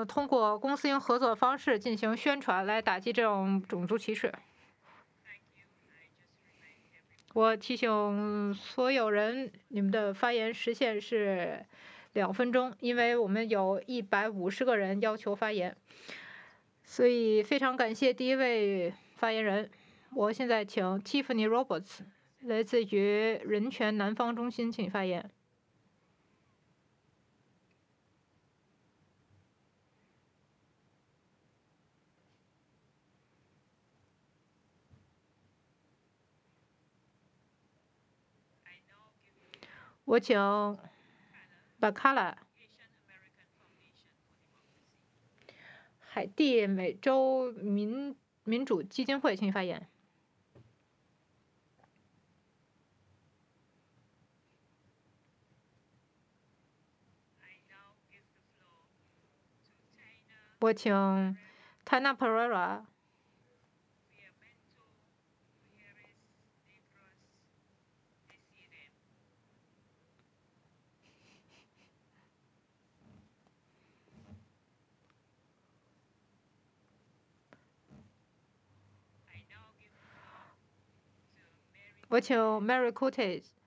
通过公私营合作方式进行宣传，来打击这种种族歧视。我提醒所有人，你们的发言时限是2分钟，因为我们有150个人要求发言，所以非常感谢第一位发言人。我现在请 Tiffany Roberts 来自于人权南方中心，请发言。我请巴卡拉海地美洲民主基金会，请发言。我请 Tana Pereira。我请 Mary Cortez。